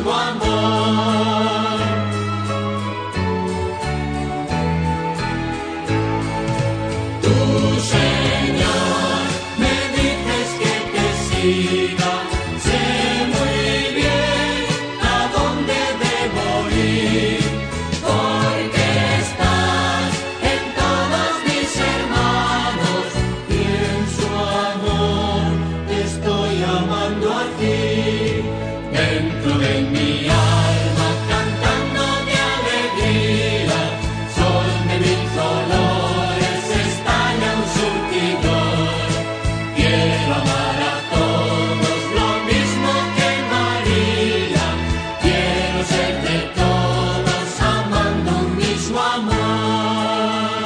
mismo amor. Tú, Señor, me dices que te siga, sé muy bien a dónde debo ir, porque estás en todos mis hermanos y en su amor te estoy amando a ti. Dentro de mi alma cantando de alegría, sol de mil colores estalla un surtidor. Quiero amar a todos lo mismo que María, quiero ser de todos amando un mismo amor.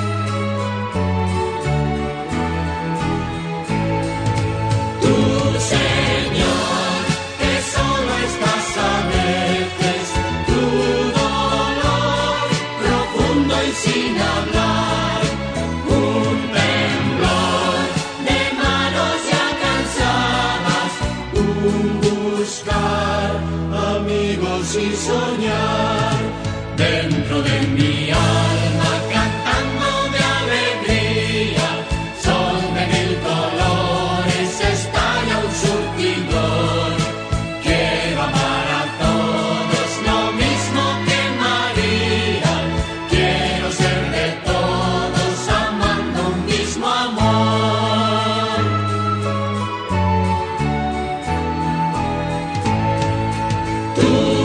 Tú, Señor, que solo estás a veces, tu dolor profundo y sin hablar, un temblor de manos ya cansadas, un buscar amigos y soñar. Dentro de mi alma cantando de alegría, sol de mil colores estalla un surtidor. Quiero amar a todos lo mismo que María, quiero ser de todos amando un mismo amor. Tú,